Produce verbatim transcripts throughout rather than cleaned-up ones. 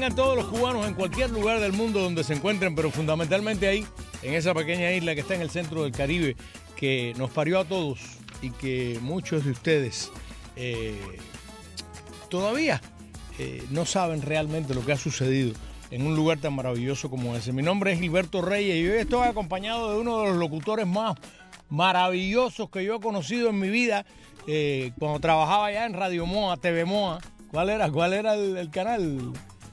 tengan todos los cubanos en cualquier lugar del mundo donde se encuentren, pero fundamentalmente ahí, en esa pequeña isla que está en el centro del Caribe, que nos parió a todos y que muchos de ustedes eh, todavía eh, no saben realmente lo que ha sucedido en un lugar tan maravilloso como ese. Mi nombre es Gilberto Reyes y hoy estoy acompañado de uno de los locutores más maravillosos que yo he conocido en mi vida eh, cuando trabajaba allá en Radio Moa, T V Moa. ¿Cuál era? ¿Cuál era el, el canal?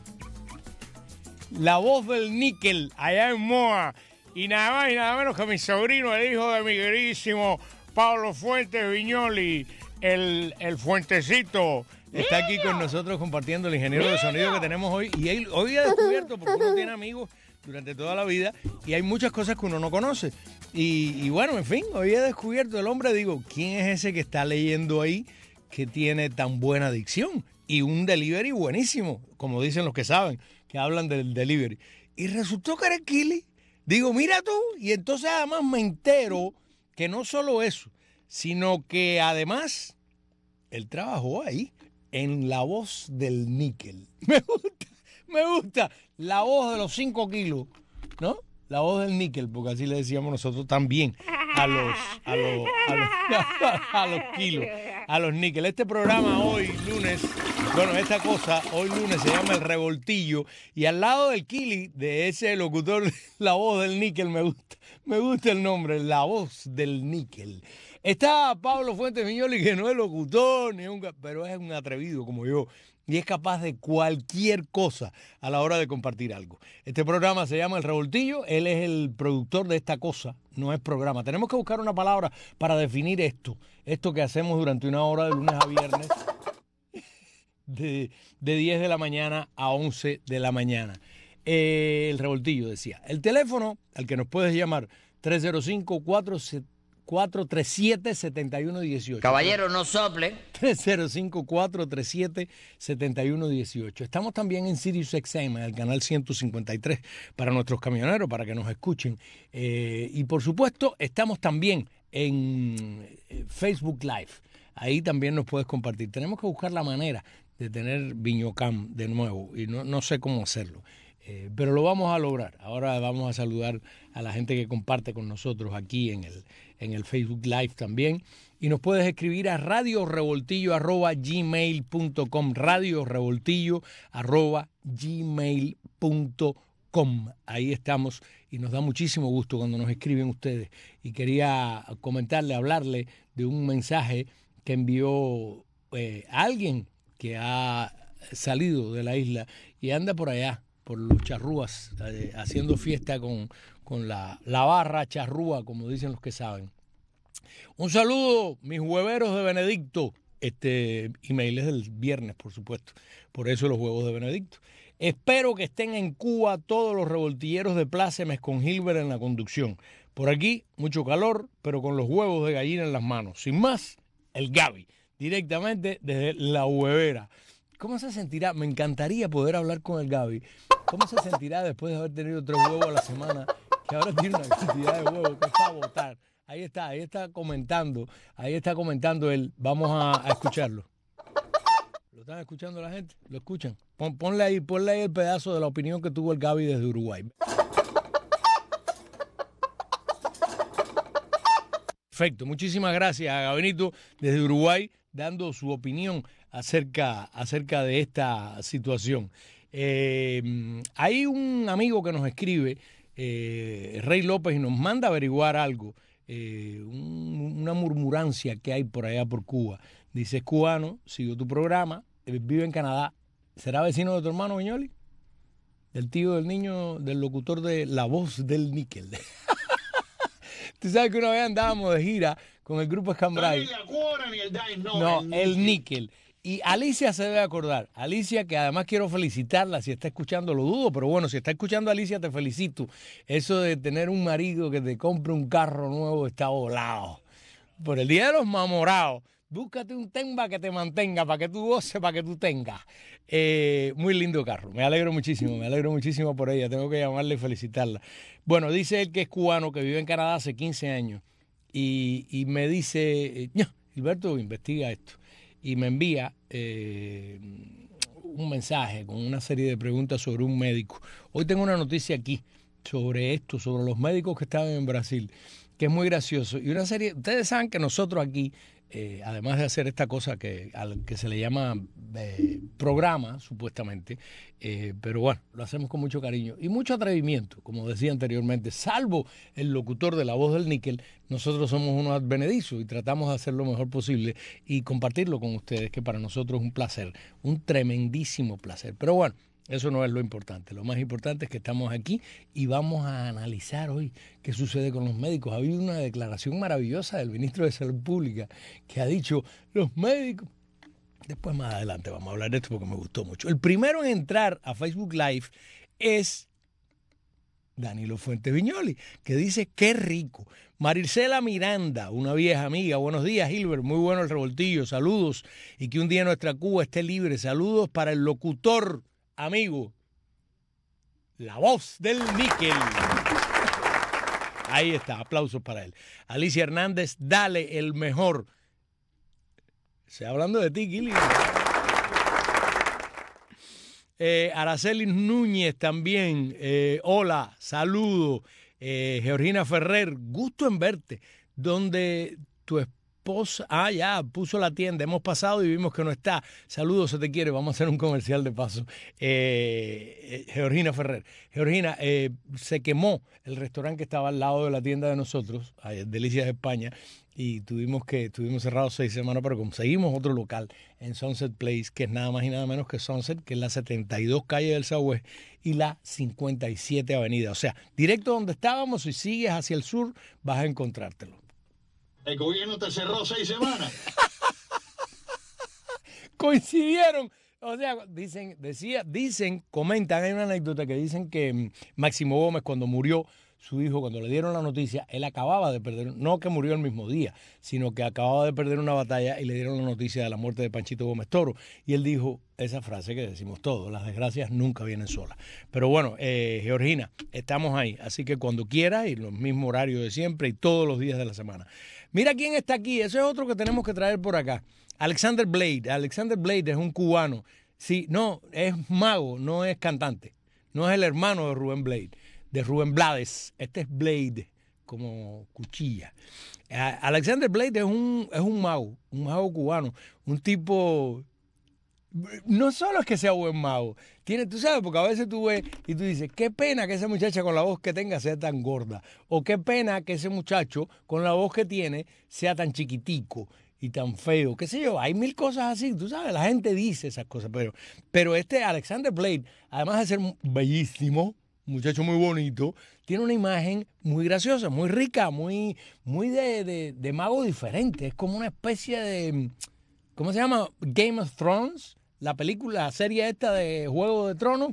La Voz del Níquel, allá en Moa. Y nada más y nada menos que mi sobrino, el hijo de mi queridísimo Pablo Fuentes Viñoli, el, el Fuentecito. Está aquí con nosotros compartiendo el ingeniero de sonido que tenemos hoy. Y él, hoy he descubierto, porque uno tiene amigos durante toda la vida y hay muchas cosas que uno no conoce. Y, y bueno, en fin, hoy he descubierto el hombre, digo, ¿quién es ese que está leyendo ahí que tiene tan buena dicción? Y un delivery buenísimo, como dicen los que saben, que hablan del delivery. Y resultó que era el Kili. Digo, mira tú, y entonces además me entero que no solo eso, sino que además él trabajó ahí, en La Voz del Níquel. Me gusta, me gusta, la voz de los cinco kilos, ¿no? La Voz del Níquel, porque así le decíamos nosotros también a los, a los, a los, a los kilos, a los níquel. Este programa hoy, lunes, bueno, esta cosa, hoy lunes se llama El Revoltillo, y al lado del Kili, de ese locutor, La Voz del Níquel, me gusta, me gusta el nombre, La Voz del Níquel. Está Pablo Fuentes Viñoli, que no es locutor, ni un, pero es un atrevido como yo, y es capaz de cualquier cosa a la hora de compartir algo. Este programa se llama El Revoltillo, él es el productor de esta cosa, no es programa. Tenemos que buscar una palabra para definir esto, esto que hacemos durante una hora de lunes a viernes, de, de diez de la mañana a once de la mañana. Eh, el Revoltillo, decía. El teléfono al que nos puedes llamar, tres cero cinco, cuatro tres siete, siete uno uno ocho. Caballero, no sople. tres cero cinco, cuatro tres siete, siete uno uno ocho. Estamos también en Sirius X M, en el canal ciento cincuenta y tres, para nuestros camioneros, para que nos escuchen. Eh, y por supuesto, estamos también en Facebook Live. Ahí también nos puedes compartir. Tenemos que buscar la manera de tener Viñocam de nuevo, y no, no sé cómo hacerlo. Eh, pero lo vamos a lograr. Ahora vamos a saludar a la gente que comparte con nosotros aquí en el, en el Facebook Live también. Y nos puedes escribir a radiorevoltillo arroba gmail punto com, radiorevoltillo arroba gmail punto com. Ahí estamos y nos da muchísimo gusto cuando nos escriben ustedes. Y quería comentarle, hablarle de un mensaje que envió eh, alguien que ha salido de la isla y anda por allá, por los charrúas, eh, haciendo fiesta con, con la, la barra charrúa, como dicen los que saben. Un saludo, mis hueveros de Benedicto. Este email es del viernes, por supuesto. Por eso los huevos de Benedicto. Espero que estén en Cuba todos los revoltilleros de Plácemes con Gilbert en la conducción. Por aquí, mucho calor, pero con los huevos de gallina en las manos. Sin más, el Gaby, directamente desde la huevera. ¿Cómo se sentirá? Me encantaría poder hablar con el Gaby. ¿Cómo se sentirá después de haber tenido tres huevos a la semana? Que ahora tiene una cantidad de huevos que está a botar. Ahí está, ahí está comentando. Ahí está comentando él. Vamos a, a escucharlo. ¿Lo están escuchando la gente? ¿Lo escuchan? Pon, ponle ahí, ponle ahí el pedazo de la opinión que tuvo el Gaby desde Uruguay. Perfecto. Muchísimas gracias a Gabinito desde Uruguay, dando su opinión acerca, acerca de esta situación. Eh, hay un amigo que nos escribe, eh, Rey López, y nos manda a averiguar algo, eh, un, una murmurancia que hay por allá por Cuba. Dice, es cubano, sigo tu programa, vive en Canadá. ¿Será vecino de tu hermano, Viñoli? Del tío del niño, del locutor de La Voz del Níquel. Tú sabes que una vez andábamos de gira con el grupo Escambray. No, no, el, el Níquel. Y Alicia se debe acordar. Alicia, que además quiero felicitarla, si está escuchando, lo dudo, pero bueno, si está escuchando, Alicia, te felicito. Eso de tener un marido que te compre un carro nuevo está volado. Por el día de los mamorados, búscate un Tenba que te mantenga, para que tú goces, para que tú tengas. Eh, muy lindo carro, me alegro muchísimo, me alegro muchísimo por ella, tengo que llamarla y felicitarla. Bueno, dice él que es cubano, que vive en Canadá hace quince años, y, y me dice, no, Gilberto, investiga esto. Y me envía eh, un mensaje con una serie de preguntas sobre un médico. Hoy tengo una noticia aquí sobre esto, sobre los médicos que estaban en Brasil, que es muy gracioso. Y una serie, ustedes saben que nosotros aquí, eh, además de hacer esta cosa que, al que se le llama eh, programa, supuestamente, eh, pero bueno, lo hacemos con mucho cariño y mucho atrevimiento, como decía anteriormente, salvo el locutor de La Voz del Níquel, nosotros somos unos advenedizos y tratamos de hacer lo mejor posible y compartirlo con ustedes, que para nosotros es un placer, un tremendísimo placer. Pero bueno, eso no es lo importante. Lo más importante es que estamos aquí y vamos a analizar hoy qué sucede con los médicos. Ha habido una declaración maravillosa del ministro de Salud Pública que ha dicho, los médicos... Después más adelante vamos a hablar de esto porque me gustó mucho. El primero en entrar a Facebook Live es Danilo Fuentes Viñoli, que dice, qué rico. Marisela Miranda, una vieja amiga, buenos días, Gilbert, muy bueno el revoltillo, saludos, y que un día nuestra Cuba esté libre. Saludos para el locutor, amigo, La Voz del Níquel. Ahí está, aplausos para él. Alicia Hernández, dale el mejor. Estoy hablando de ti, Gili. Eh, Araceli Núñez también. Eh, hola, saludo. Eh, Georgina Ferrer, gusto en verte. Donde tu esposa, ah, ya, puso la tienda. Hemos pasado y vimos que no está. Saludos, se te quiere. Vamos a hacer un comercial de paso. Eh, eh, Georgina Ferrer. Georgina, eh, se quemó el restaurante que estaba al lado de la tienda de nosotros, Delicias de España. Y tuvimos que tuvimos cerrado seis semanas, pero conseguimos otro local en Sunset Place, que es nada más y nada menos que Sunset, que es la setenta y dos calle del Southwest y la cincuenta y siete avenida. O sea, directo donde estábamos, si sigues hacia el sur, vas a encontrártelo. El gobierno te cerró seis semanas. Coincidieron. O sea, dicen, decía, dicen, comentan, hay una anécdota que dicen que Máximo Gómez, cuando murió su hijo, cuando le dieron la noticia, él acababa de perder, no que murió el mismo día, sino que acababa de perder una batalla y le dieron la noticia de la muerte de Panchito Gómez Toro. Y él dijo esa frase que decimos todos, las desgracias nunca vienen solas. Pero bueno, eh, Georgina, estamos ahí, así que cuando quieras, y los mismos horarios de siempre y todos los días de la semana. Mira quién está aquí, ese es otro que tenemos que traer por acá. Alexander Blade. Alexander Blade es un cubano. Sí, no, es mago, no es cantante. No es el hermano de Rubén Blade. De Rubén Blades. Este es Blade, como cuchilla. Alexander Blade es un, es un mago, un mago cubano, un tipo, no solo es que sea buen mago, tiene, tú sabes, porque a veces tú ves y tú dices, qué pena que esa muchacha con la voz que tenga sea tan gorda, o qué pena que ese muchacho con la voz que tiene sea tan chiquitico y tan feo, qué sé yo, hay mil cosas así, tú sabes, la gente dice esas cosas, pero, pero este Alexander Blade, además de ser bellísimo, muchacho muy bonito, tiene una imagen muy graciosa, muy rica, muy, muy de, de, de mago diferente. Es como una especie de, ¿cómo se llama? Game of Thrones, la película, la serie esta de Juego de Tronos.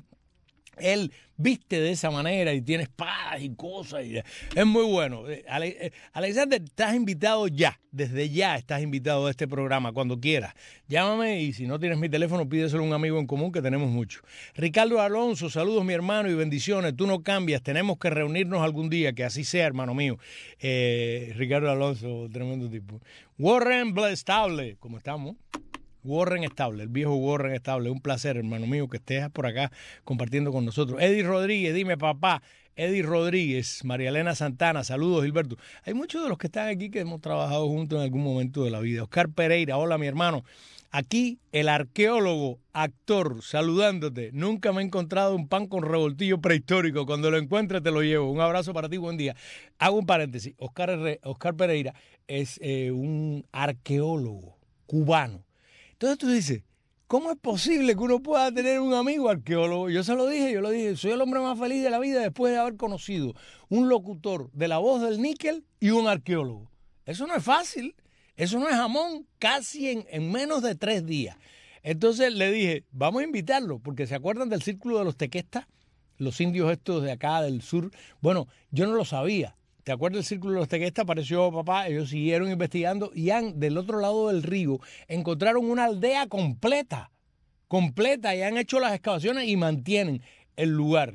Él viste de esa manera y tiene espadas y cosas. Y es muy bueno. Ale, Alexander, estás invitado ya. Desde ya estás invitado a este programa, cuando quieras. Llámame y si no tienes mi teléfono, pídeselo a un amigo en común que tenemos mucho. Ricardo Alonso, saludos mi hermano y bendiciones. Tú no cambias, tenemos que reunirnos algún día, que así sea, hermano mío. Eh, Ricardo Alonso, tremendo tipo. Warren Blestable, ¿cómo estamos? Warren Estable, el viejo Warren Estable. Un placer, hermano mío, que estés por acá compartiendo con nosotros. Eddie Rodríguez, dime papá. Eddie Rodríguez, María Elena Santana, saludos Gilberto. Hay muchos de los que están aquí que hemos trabajado juntos en algún momento de la vida. Oscar Pereira, hola mi hermano. Aquí el arqueólogo, actor, saludándote. Nunca me he encontrado un pan con revoltillo prehistórico. Cuando lo encuentre te lo llevo. Un abrazo para ti, buen día. Hago un paréntesis. Oscar, Oscar Pereira es eh, un arqueólogo cubano. Entonces tú dices, ¿cómo es posible que uno pueda tener un amigo arqueólogo? Yo se lo dije, yo lo dije, soy el hombre más feliz de la vida después de haber conocido un locutor de La Voz del Níquel y un arqueólogo. Eso no es fácil, eso no es jamón, casi en, en menos de tres días. Entonces le dije, vamos a invitarlo, porque ¿se acuerdan del Círculo de los Tequestas? Los indios estos de acá del sur. Bueno, yo no lo sabía. ¿Te acuerdas del Círculo de los Tequestas? Apareció papá, ellos siguieron investigando y han, del otro lado del río, encontraron una aldea completa, completa, y han hecho las excavaciones y mantienen el lugar.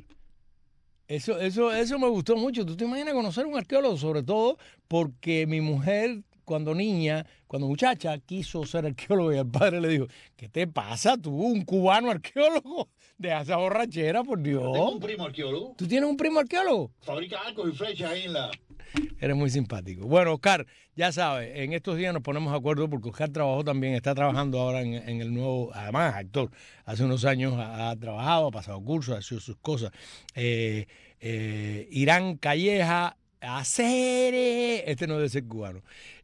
Eso, eso, eso me gustó mucho. ¿Tú te imaginas conocer a un arqueólogo? Sobre todo porque mi mujer cuando niña, cuando muchacha, quiso ser arqueólogo y el padre le dijo, ¿qué te pasa tú, un cubano arqueólogo? Deja esa borrachera, por Dios. Tengo un primo arqueólogo. ¿Tú tienes un primo arqueólogo? Fabrica arcos y flechas ahí en la... Eres muy simpático. Bueno, Oscar, ya sabes, en estos días nos ponemos de acuerdo porque Oscar trabajó también, está trabajando ahora en, en el nuevo, además actor, hace unos años ha, ha trabajado, ha pasado cursos, ha hecho sus cosas. Eh, eh, Irán Calleja, hacer, este no debe ser cubano.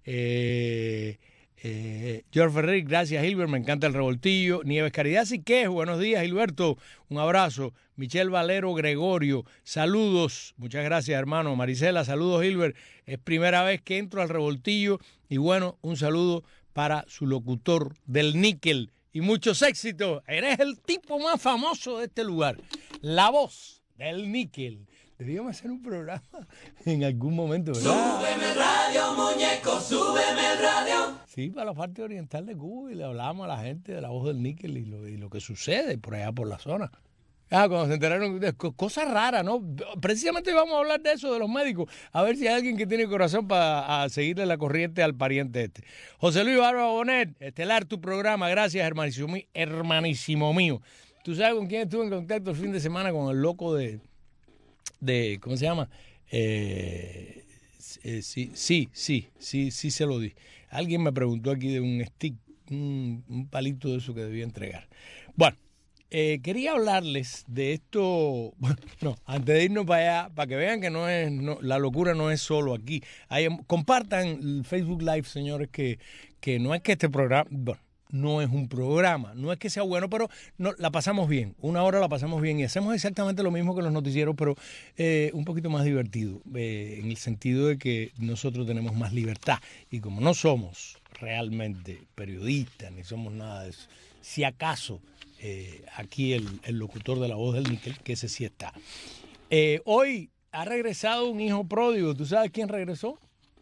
Eh, eh, George Ferrer, gracias Gilbert, me encanta el revoltillo. Nieves Caridad Siquez, buenos días Gilberto, un abrazo. Michelle Valero Gregorio, saludos, muchas gracias hermano. Marisela, saludos Gilbert, es primera vez que entro al revoltillo y bueno, un saludo para su locutor del níquel y muchos éxitos. Eres el tipo más famoso de este lugar, la voz del níquel. Deberíamos hacer un programa en algún momento, ¿verdad? Súbeme el radio, muñeco, súbeme el radio. Sí, para la parte oriental de Cuba y le hablamos a la gente de la voz del níquel y lo, y lo que sucede por allá por la zona. Ah, cuando se enteraron de cosas raras, ¿no? Precisamente vamos a hablar de eso, de los médicos, a ver si hay alguien que tiene corazón para seguirle la corriente al pariente este. José Luis Barba Bonet, estelar tu programa, gracias hermanísimo, hermanísimo mío. ¿Tú sabes con quién estuve en contacto el fin de semana? Con el loco de, de ¿cómo se llama? Eh, eh, sí, sí, sí, sí, sí se lo di. Alguien me preguntó aquí de un stick, un, un palito de eso que debía entregar. Bueno. Eh, quería hablarles de esto, bueno, no, antes de irnos para allá, para que vean que no es, no, la locura no es solo aquí. Hay, compartan el Facebook Live, señores, que, que no es que este programa, bueno, no es un programa, no es que sea bueno, pero no, la pasamos bien, una hora la pasamos bien y hacemos exactamente lo mismo que los noticieros, pero eh, un poquito más divertido, eh, en el sentido de que nosotros tenemos más libertad y como no somos realmente periodistas ni somos nada de eso, si acaso... Eh, aquí el, el locutor de la voz del níquel, que ese sí está. Eh, hoy ha regresado un hijo pródigo. ¿Tú sabes quién regresó?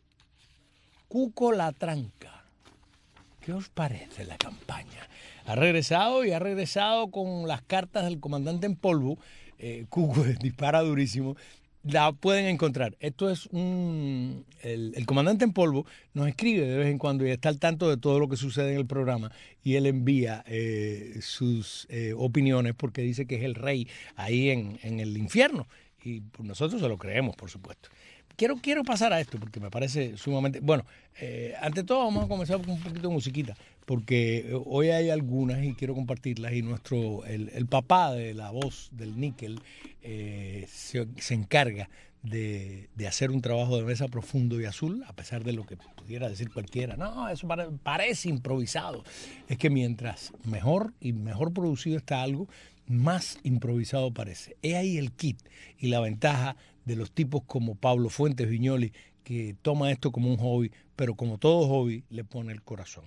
Cuco La Tranca. ¿Qué os parece la campaña? Ha regresado y ha regresado con las cartas del comandante en polvo. Eh, Cuco dispara durísimo. La pueden encontrar. Esto es un... El, el comandante en polvo nos escribe de vez en cuando y está al tanto de todo lo que sucede en el programa y él envía eh, sus eh, opiniones porque dice que es el rey ahí en, en el infierno y pues, nosotros se lo creemos, por supuesto. Quiero, quiero pasar a esto porque me parece sumamente... Bueno, eh, ante todo vamos a comenzar con un poquito de musiquita porque hoy hay algunas y quiero compartirlas y nuestro el, el papá de la voz del níquel eh, se, se encarga de, de hacer un trabajo de mesa profundo y azul, a pesar de lo que pudiera decir cualquiera. No, eso pare, parece improvisado. Es que mientras mejor y mejor producido está algo, más improvisado parece. Es ahí el kit y la ventaja de los tipos como Pablo Fuentes Viñoli, que toma esto como un hobby, pero como todo hobby, le pone el corazón.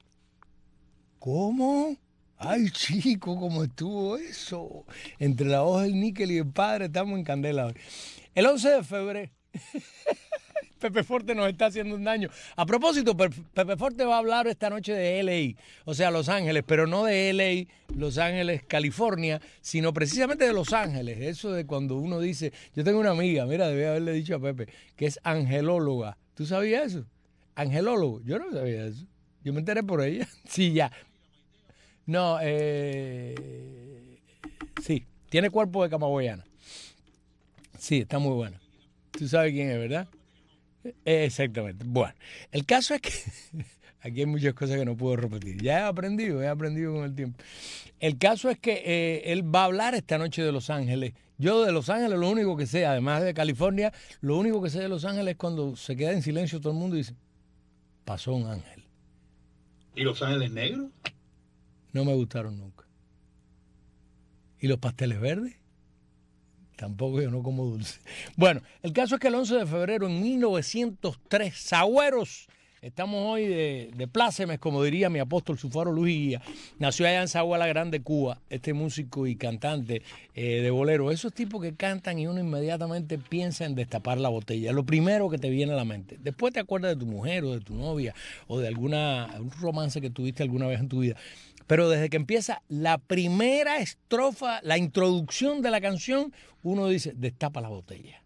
¿Cómo? Ay, chico, ¿cómo estuvo eso? Entre la voz del níquel y el padre estamos en candela hoy. El once de febrero, Pepe Forte nos está haciendo un daño. A propósito, Pepe Forte va a hablar esta noche de L A, o sea, Los Ángeles, pero no de L A, Los Ángeles, California, sino precisamente de Los Ángeles. Eso de cuando uno dice, yo tengo una amiga, mira, debí haberle dicho a Pepe, que es angelóloga. ¿Tú sabías eso? Angelólogo, yo no sabía eso. Yo me enteré por ella. Sí, ya. No, eh, sí, tiene cuerpo de camagüeyana. Sí, está muy buena. Tú sabes quién es, ¿verdad? Exactamente. Bueno, el caso es que aquí hay muchas cosas que no puedo repetir. Ya he aprendido, he aprendido con el tiempo. El caso es que eh, él va a hablar esta noche de Los Ángeles. Yo de Los Ángeles lo único que sé, además de California, lo único que sé de Los Ángeles es cuando se queda en silencio todo el mundo y dice, pasó un ángel. ¿Y Los Ángeles negros? No me gustaron nunca. ¿Y los pasteles verdes? Tampoco, yo no como dulce. Bueno, el caso es que el once de febrero en mil novecientos tres, Sagüeros, estamos hoy de, de plácemes, como diría mi apóstol Sufaro Luis Guía, nació allá en Sagua la Grande, Cuba, este músico y cantante eh, de bolero. Esos tipos que cantan y uno inmediatamente piensa en destapar la botella. Lo primero que te viene a la mente. Después te acuerdas de tu mujer o de tu novia o de alguna un romance que tuviste alguna vez en tu vida. Pero desde que empieza la primera estrofa, la introducción de la canción, uno dice, destapa la botella.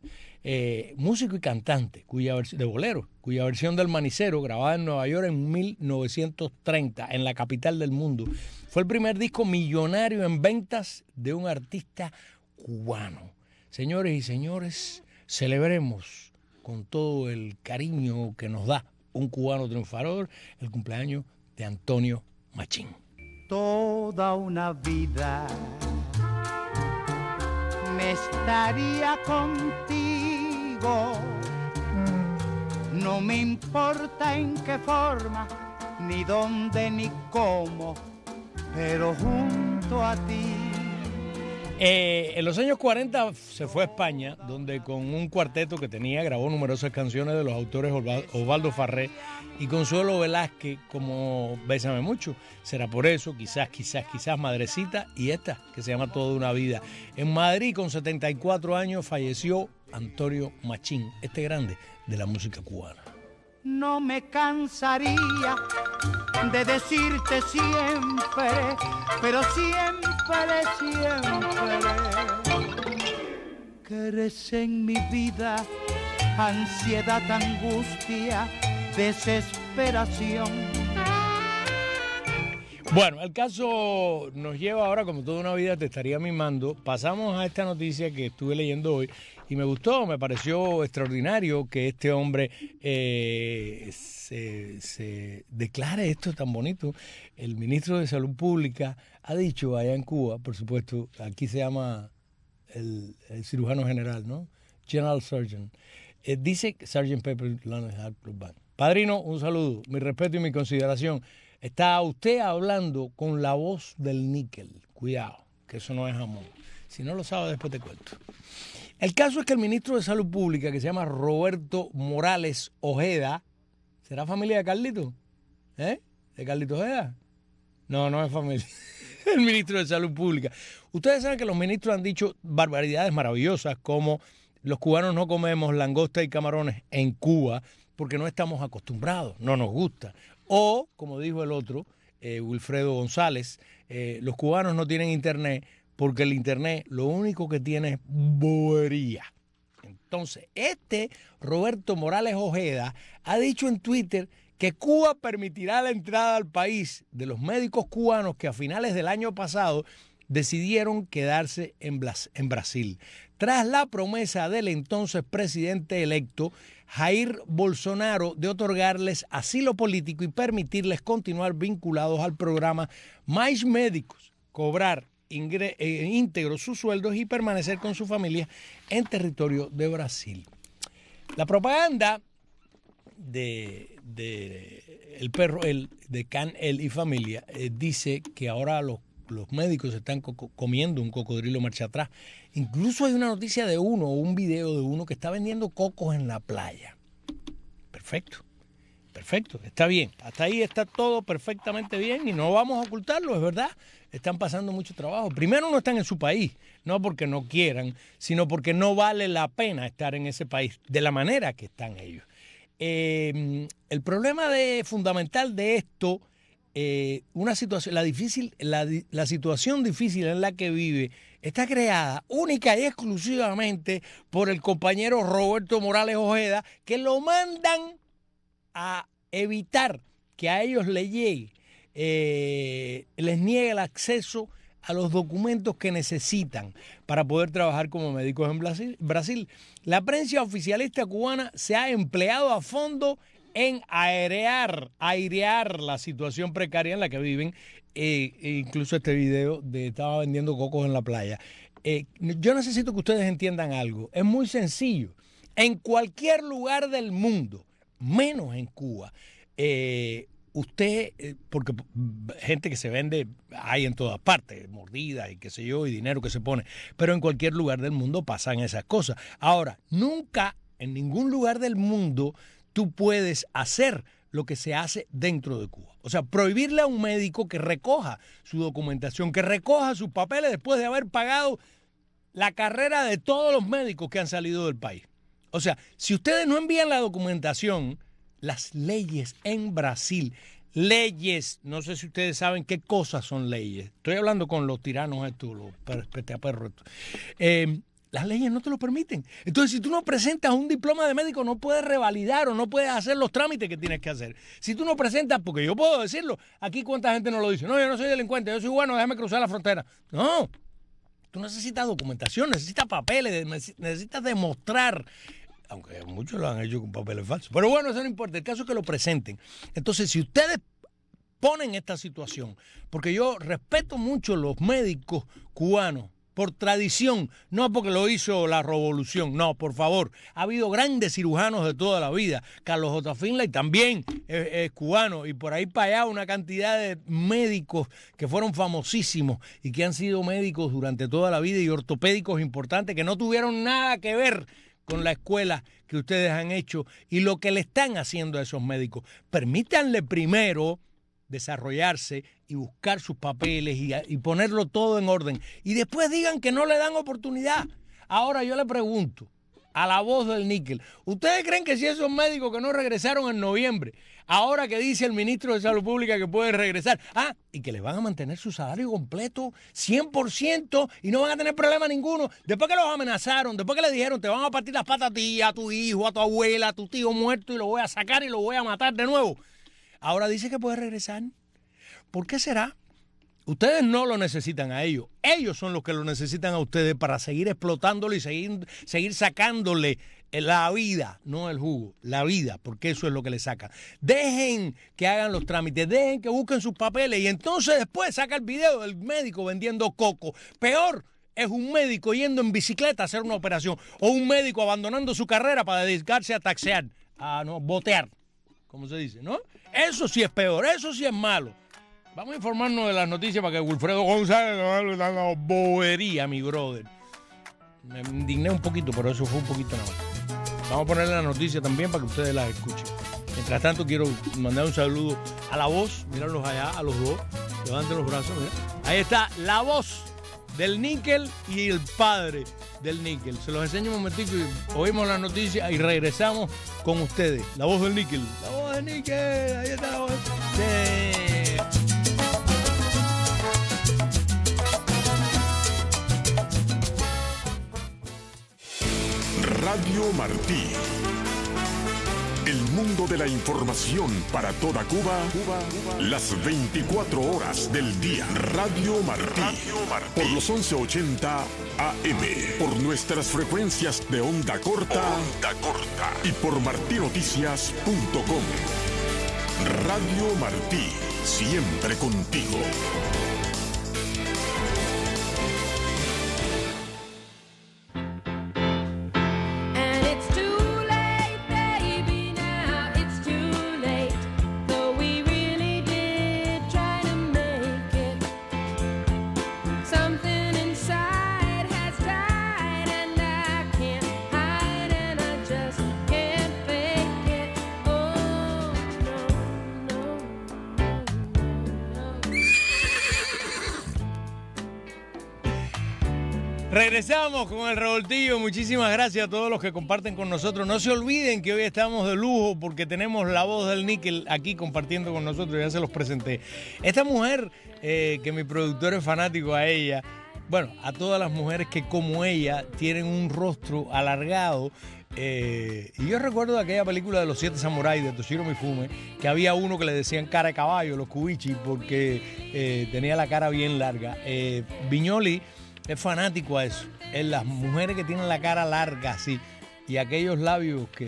eh, músico y cantante cuya vers- de bolero, cuya versión del Manicero, grabada en Nueva York en mil novecientos treinta, en la capital del mundo, fue el primer disco millonario en ventas de un artista cubano. Señores y señores, celebremos con todo el cariño que nos da un cubano triunfador el cumpleaños de Antonio Machín. Toda una vida me estaría contigo, no me importa en qué forma, ni dónde ni cómo, pero junto a ti. Eh, en los años cuarenta se fue a España, donde con un cuarteto que tenía grabó numerosas canciones de los autores Osvaldo Farré y Consuelo Velázquez, como Bésame Mucho, Será por eso, Quizás, quizás, quizás, Madrecita, y esta que se llama Toda una vida. En Madrid, con setenta y cuatro años, falleció Antonio Machín, este grande de la música cubana. No me cansaría de decirte siempre, pero siempre, siempre, que eres en mi vida ansiedad, angustia, desesperación. Bueno, el caso nos lleva ahora, como toda una vida te estaría mimando, pasamos a esta noticia que estuve leyendo hoy y me gustó, me pareció extraordinario que este hombre eh, se, se declare esto tan bonito. El ministro de Salud Pública ha dicho allá en Cuba, por supuesto, aquí se llama el, el cirujano general, ¿no? General Surgeon. Eh, dice sergeant Pepper Lonely Hearts Club Band. Padrino, un saludo, mi respeto y mi consideración. Está usted hablando con la voz del níquel. Cuidado, que eso no es jamón. Si no lo sabe, después te cuento. El caso es que el ministro de Salud Pública, que se llama Roberto Morales Ojeda, ¿será familia de Carlito? ¿Eh? ¿De Carlito Ojeda? No, no es familia. El ministro de Salud Pública. Ustedes saben que los ministros han dicho barbaridades maravillosas como los cubanos no comemos langosta y camarones en Cuba porque no estamos acostumbrados, no nos gusta. O, como dijo el otro, eh, Wilfredo González, eh, los cubanos no tienen internet porque el internet lo único que tiene es bobería. Entonces, este Roberto Morales Ojeda ha dicho en Twitter que Cuba permitirá la entrada al país de los médicos cubanos que a finales del año pasado decidieron quedarse en, Blas- en Brasil, tras la promesa del entonces presidente electo Jair Bolsonaro de otorgarles asilo político y permitirles continuar vinculados al programa Mais Médicos, cobrar ingre- eh, íntegros sus sueldos y permanecer con su familia en territorio de Brasil. La propaganda de, de el perro el, de Can El y familia eh, dice que ahora los Los médicos están co- comiendo un cocodrilo marcha atrás. Incluso hay una noticia de uno, un video de uno que está vendiendo cocos en la playa. Perfecto, perfecto, está bien. Hasta ahí está todo perfectamente bien y no vamos a ocultarlo, es verdad. Están pasando mucho trabajo. Primero, no están en su país, no porque no quieran, sino porque no vale la pena estar en ese país de la manera que están ellos. Eh, el problema de, fundamental de esto Eh, una situación, la difícil, la, la situación difícil en la que vive está creada única y exclusivamente por el compañero Roberto Morales Ojeda, que lo mandan a evitar que a ellos les llegue, eh, les niegue el acceso a los documentos que necesitan para poder trabajar como médicos en Brasil. Brasil. La prensa oficialista cubana se ha empleado a fondo en airear, airear la situación precaria en la que viven. Eh, incluso este video de estaba vendiendo cocos en la playa. Eh, yo necesito que ustedes entiendan algo. Es muy sencillo. En cualquier lugar del mundo, menos en Cuba, eh, usted, eh, porque gente que se vende hay en todas partes, mordidas y qué sé yo, y dinero que se pone, pero en cualquier lugar del mundo pasan esas cosas. Ahora, nunca en ningún lugar del mundo tú puedes hacer lo que se hace dentro de Cuba. O sea, prohibirle a un médico que recoja su documentación, que recoja sus papeles después de haber pagado la carrera de todos los médicos que han salido del país. O sea, si ustedes no envían la documentación, las leyes en Brasil, leyes, no sé si ustedes saben qué cosas son leyes. Estoy hablando con los tiranos estos, los peteaperros estos. Eh, las leyes no te lo permiten. Entonces, si tú no presentas un diploma de médico, no puedes revalidar o no puedes hacer los trámites que tienes que hacer. Si tú no presentas, porque yo puedo decirlo, aquí cuánta gente no lo dice. No, yo no soy delincuente, yo soy bueno, déjame cruzar la frontera. No, tú necesitas documentación, necesitas papeles, necesitas demostrar, aunque muchos lo han hecho con papeles falsos. Pero bueno, eso no importa, el caso es que lo presenten. Entonces, si ustedes ponen esta situación, porque yo respeto mucho los médicos cubanos, por tradición, no porque lo hizo la revolución, no, por favor. Ha habido grandes cirujanos de toda la vida. Carlos J. Finlay también es, es cubano, y por ahí para allá una cantidad de médicos que fueron famosísimos y que han sido médicos durante toda la vida y ortopédicos importantes que no tuvieron nada que ver con la escuela que ustedes han hecho y lo que le están haciendo a esos médicos. Permítanle primero desarrollarse y buscar sus papeles y, y ponerlo todo en orden. Y después digan que no le dan oportunidad. Ahora yo le pregunto a la voz del níquel, ¿ustedes creen que si esos médicos que no regresaron en noviembre, ahora que dice el ministro de Salud Pública que pueden regresar, ah, y que les van a mantener su salario completo, cien por ciento, y no van a tener problema ninguno, después que los amenazaron, después que les dijeron, te van a partir las patas a ti, a tu hijo, a tu abuela, a tu tío muerto, y lo voy a sacar y lo voy a matar de nuevo? Ahora dice que puede regresar. ¿Por qué será? Ustedes no lo necesitan a ellos. Ellos son los que lo necesitan a ustedes para seguir explotándolo y seguir, seguir sacándole la vida, no el jugo, la vida, porque eso es lo que le sacan. Dejen que hagan los trámites, dejen que busquen sus papeles y entonces después saca el video del médico vendiendo coco. Peor es un médico yendo en bicicleta a hacer una operación o un médico abandonando su carrera para dedicarse a taxear, a no botear, como se dice, ¿no? Eso sí es peor, eso sí es malo. Vamos a informarnos de las noticias para que Wilfredo González no hable dando bobería, mi brother. Me indigné un poquito, pero eso fue un poquito nada más. Vamos a ponerle la noticia también para que ustedes las escuchen. Mientras tanto, quiero mandar un saludo a la voz. Míralos allá, a los dos. Levanten los brazos, mira. Ahí está la voz del níquel y el padre del níquel. Se los enseño un momentico y oímos la noticia y regresamos con ustedes. La voz del níquel. La voz del níquel. Ahí está la voz. Sí. Radio Martí. El mundo de la información para toda Cuba, Cuba, Cuba. Las veinticuatro horas del día. Radio Martí. Radio Martí. Por los once ochenta A M. Por nuestras frecuencias de onda corta. Onda corta. Y por martinoticias punto com. Radio Martí. Siempre contigo. Regresamos con el revoltillo. Muchísimas gracias a todos los que comparten con nosotros. No se olviden que hoy estamos de lujo porque tenemos la voz del níquel aquí compartiendo con nosotros. Ya se los presenté. Esta mujer, eh, que mi productor es fanático a ella, bueno, a todas las mujeres que como ella tienen un rostro alargado. Eh, y yo recuerdo de aquella película de los siete samuráis de Toshiro Mifune, que había uno que le decían cara de caballo, los kuichi, porque eh, tenía la cara bien larga. Eh, Viñoly es fanático a eso. Es las mujeres que tienen la cara larga así y aquellos labios que,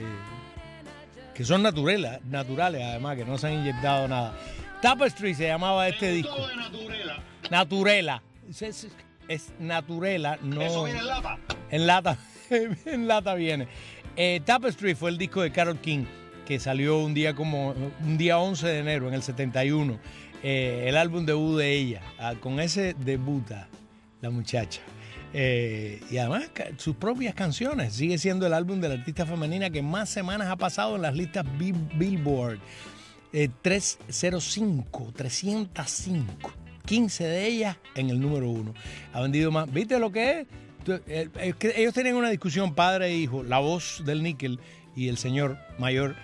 que son naturales, naturales además, que no se han inyectado nada. Tapestry se llamaba este disco. De naturela. Naturela. Es, es, es naturela, no. Eso viene en lata. En lata, en lata viene. Eh, Tapestry fue el disco de Carole King que salió un día como un día once de enero en el setenta y uno. Eh, el álbum debut de ella. Ah, con ese debuta la muchacha. Eh, y además sus propias canciones. Sigue siendo el álbum de la artista femenina que más semanas ha pasado en las listas Billboard. Eh, trescientos cinco, trescientos cinco. quince de ellas en el número uno. Ha vendido más. ¿Viste lo que es? Eh, eh, que ellos tienen una discusión padre e hijo. La voz del níquel y el señor mayor.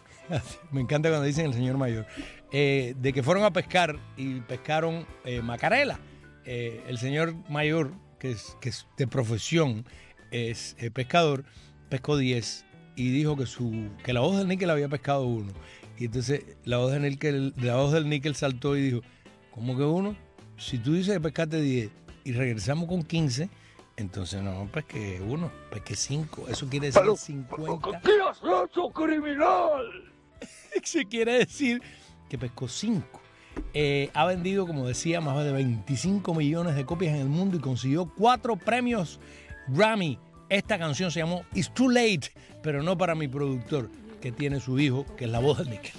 Me encanta cuando dicen el señor mayor. Eh, de que fueron a pescar y pescaron eh, macarela. Eh, el señor mayor, que es, que es de profesión es eh, pescador, pescó diez y dijo que su que la voz del níquel había pescado uno. Y entonces la voz del níquel, la voz del níquel saltó y dijo, ¿cómo que uno? Si tú dices que pescaste diez y regresamos con quince, entonces no pesqué uno, pesqué cinco. Eso quiere decir pero, cincuenta. ¿Qué has hecho, criminal? Eso quiere decir que pescó cinco. Eh, ha vendido, como decía, más de veinticinco millones de copias en el mundo y consiguió cuatro premios Grammy. Esta canción se llamó It's Too Late, pero no para mi productor, que tiene su hijo, que es la voz del níquel.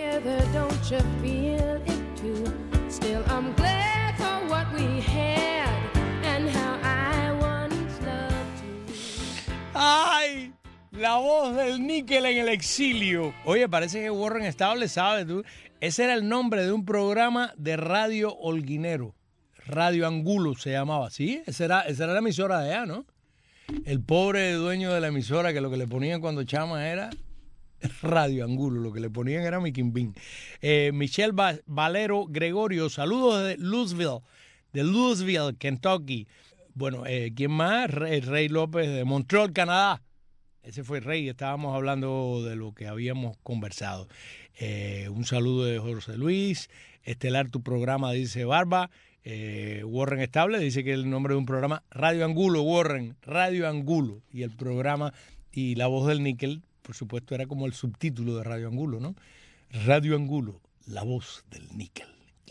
¡Ay! La voz del níquel en el exilio. Oye, parece que Warren Estable sabe, tú. Ese era el nombre de un programa de radio holguinero. Radio Angulo se llamaba. Sí, esa era, esa era la emisora de allá, ¿no? El pobre dueño de la emisora, que lo que le ponían cuando chama era Radio Angulo, lo que le ponían era Mickey Bean. Eh, Michelle ba- Valero Gregorio, saludos de Louisville, de Louisville, Kentucky. Bueno, eh, ¿quién más? Rey, Rey López de Montreal, Canadá. Ese fue Rey, estábamos hablando de lo que habíamos conversado. Eh, un saludo de José Luis. Estelar tu programa, dice Barba. Eh, Warren Estable dice que el nombre de un programa, Radio Angulo, Warren, Radio Angulo. Y el programa y la voz del níquel, por supuesto, era como el subtítulo de Radio Angulo, ¿no? Radio Angulo, la voz del níquel.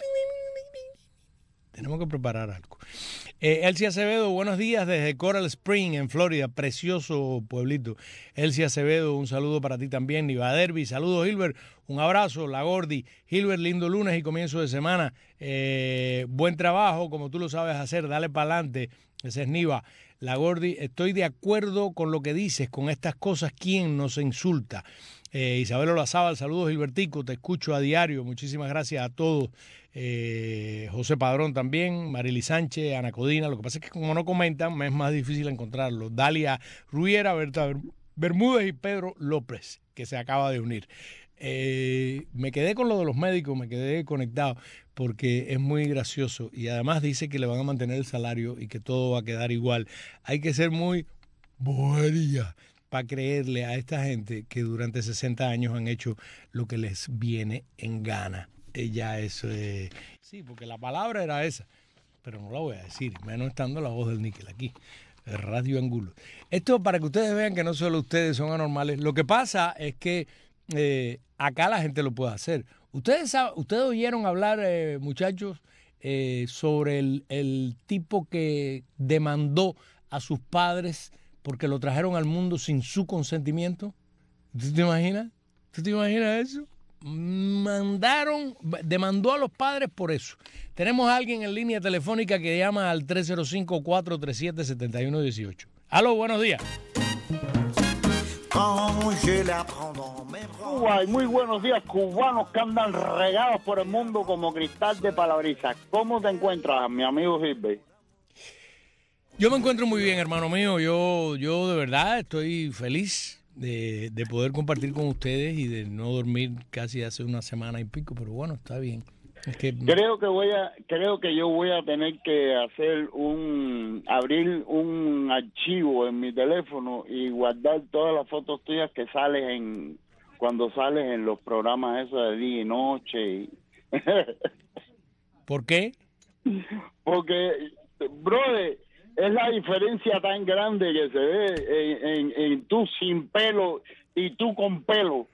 Tenemos que preparar algo. Eh, Elsie Acevedo, buenos días desde Coral Spring, en Florida. Precioso pueblito. Elsie Acevedo, un saludo para ti también. Niva Derby, saludos, Hilbert. Un abrazo, La Gordi. Hilbert, lindo lunes y comienzo de semana. Eh, buen trabajo, como tú lo sabes hacer. Dale para adelante. Ese es Niva. La Gordi, estoy de acuerdo con lo que dices, con estas cosas. ¿Quién nos insulta? Eh, Isabel Olazábal, saludos, Hilbertico. Te escucho a diario. Muchísimas gracias a todos. Eh, José Padrón también, Marily Sánchez, Ana Codina. Lo que pasa es que como no comentan, me es más difícil encontrarlo. Dalia Ruiera, Berta Bermúdez y Pedro López, que se acaba de unir. Eh, me quedé con lo de los médicos, me quedé conectado porque es muy gracioso y además dice que le van a mantener el salario y que todo va a quedar igual. Hay que ser muy bobería para creerle a esta gente que durante sesenta años han hecho lo que les viene en gana. Ya eso es... Sí, porque la palabra era esa, pero no la voy a decir, menos estando la voz del níquel aquí, Radio Angulo. Esto para que ustedes vean que no solo ustedes son anormales. Lo que pasa es que eh, acá la gente lo puede hacer. Ustedes saben, ustedes oyeron hablar, eh, muchachos, eh, sobre el, el tipo que demandó a sus padres porque lo trajeron al mundo sin su consentimiento. ¿Tú te imaginas? ¿Tú te imaginas eso? Mandaron, demandó a los padres por eso. Tenemos a alguien en línea telefónica que llama al tres cero cinco, cuatro tres siete, siete uno uno ocho. Aló, buenos días. Cuba, y muy buenos días, cubanos que andan regados por el mundo como cristal de parabrisas. ¿Cómo te encuentras, mi amigo Gilbert? Yo me encuentro muy bien, hermano mío. Yo, yo de verdad estoy feliz de, de poder compartir con ustedes y de no dormir casi hace una semana y pico, pero bueno, está bien. Es que... Creo que voy a, creo que yo voy a tener que hacer un, abrir un archivo en mi teléfono y guardar todas las fotos tuyas que sales en, cuando sales en los programas esos de día y noche. Y... ¿Por qué? Porque, brother, es la diferencia tan grande que se ve en, en, en tú sin pelo y tú con pelo.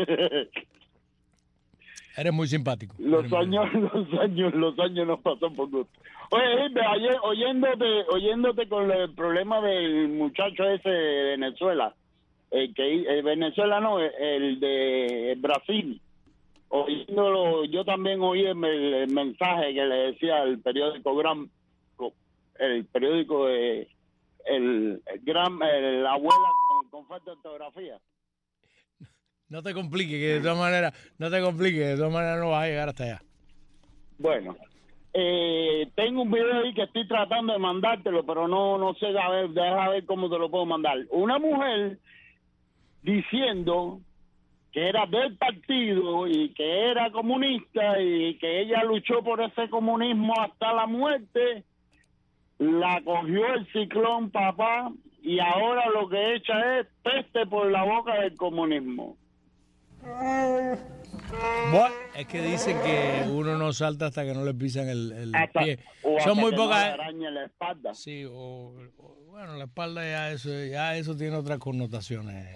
Eres muy simpático. Los Eres años, muy... los años, los años nos pasan por gusto. Oye, Hilbert, ayer oyéndote, oyéndote con el problema del muchacho ese de Venezuela, el que el Venezuela no, el de Brasil. Oyéndolo, yo también oí el, el mensaje que le decía el periódico Gran, el periódico de el, el Gran, el, la abuela con, con falta de ortografía. No te compliques, que de todas maneras, no te compliques, de todas maneras no vas a llegar hasta allá. Bueno, eh, tengo un video ahí que estoy tratando de mandártelo, pero no, no sé, a ver, deja ver cómo te lo puedo mandar. Una mujer diciendo que era del partido y que era comunista y que ella luchó por ese comunismo hasta la muerte, la cogió el ciclón, papá, y ahora lo que echa es peste por la boca del comunismo. Bueno, es que dicen que uno no salta hasta que no le pisan el, el Hasta, pie. o hasta Son muy que pocas. no le arañe la espalda. Sí, o, o- bueno, la espalda ya eso, ya eso tiene otras connotaciones.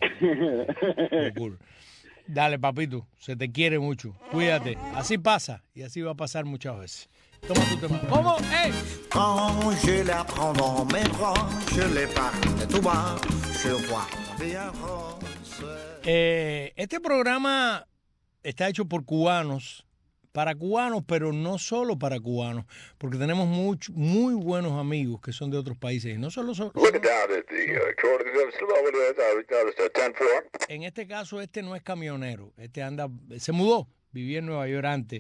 Ocurre. Dale, papito, se te quiere mucho. Cuídate. Así pasa y así va a pasar muchas veces. Toma tu tema. ¿Cómo? ¡Ey! Quand je la prends dans mes bras, je les parle tout bas, je vois bien rose. Eh, este programa está hecho por cubanos, para cubanos, pero no solo para cubanos, porque tenemos much, muy buenos amigos que son de otros países. Y no solo son, Look down at the uh, coordinates. Over there, I noticed a ten four. en este caso, este no es camionero, este anda, se mudó, vivía en Nueva York antes,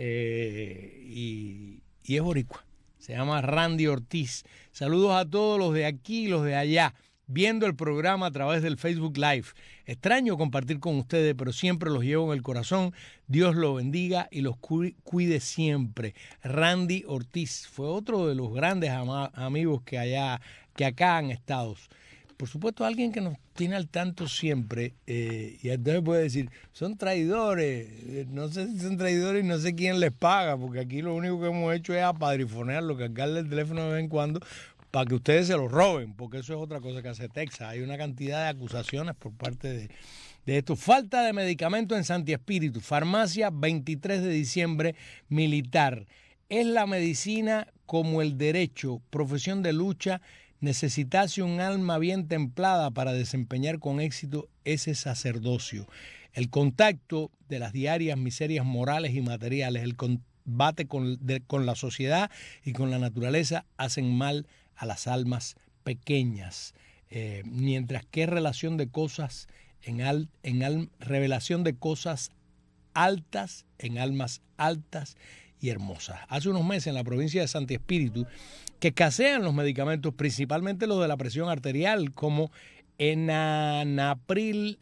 eh, y, y es boricua. Se llama Randy Ortiz. Saludos a todos los de aquí y los de allá, viendo el programa a través del Facebook Live. Extraño compartir con ustedes, pero siempre los llevo en el corazón. Dios los bendiga y los cu- cuide siempre. Randy Ortiz fue otro de los grandes ama- amigos que allá, que acá han estado. Por supuesto, alguien que nos tiene al tanto siempre, eh, y entonces puede decir, son traidores, eh, no sé si son traidores y no sé quién les paga, porque aquí lo único que hemos hecho es apadrifonearlo, cargarle el teléfono de vez en cuando, para que ustedes se lo roben, porque eso es otra cosa que hace Texas. Hay una cantidad de acusaciones por parte de, de esto. Falta de medicamento en Santi Espíritu, farmacia veintitrés de diciembre, militar. Es la medicina como el derecho, profesión de lucha. Necesitase un alma bien templada para desempeñar con éxito ese sacerdocio. El contacto de las diarias miserias morales y materiales, el combate con, de, con la sociedad y con la naturaleza hacen mal a las almas pequeñas. Eh, mientras que relación de cosas en, al, en al, revelación de cosas altas en almas altas y hermosas. Hace unos meses en la provincia de Santi Espíritu, que escasean los medicamentos, principalmente los de la presión arterial, como enanapril,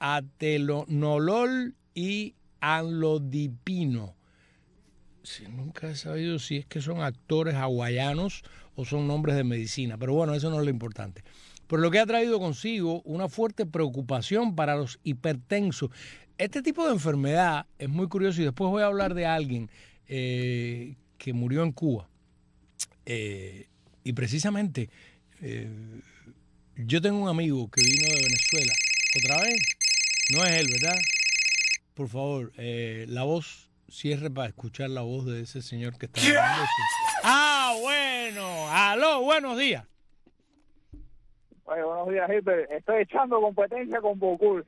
atenolol y anlodipino. Sí, nunca he sabido si es que son actores hawaianos o son nombres de medicina, pero bueno, eso no es lo importante. Pero lo que ha traído consigo una fuerte preocupación para los hipertensos. Este tipo de enfermedad es muy curioso y después voy a hablar de alguien eh, que murió en Cuba. Eh, y precisamente eh, yo tengo un amigo que vino de Venezuela. ¿Otra vez? No es él, ¿verdad? Por favor, eh, la voz, cierre para escuchar la voz de ese señor que está hablando. Ah, bueno. Aló, buenos días. Oye, buenos días, Hitler. Estoy echando competencia con Bocul.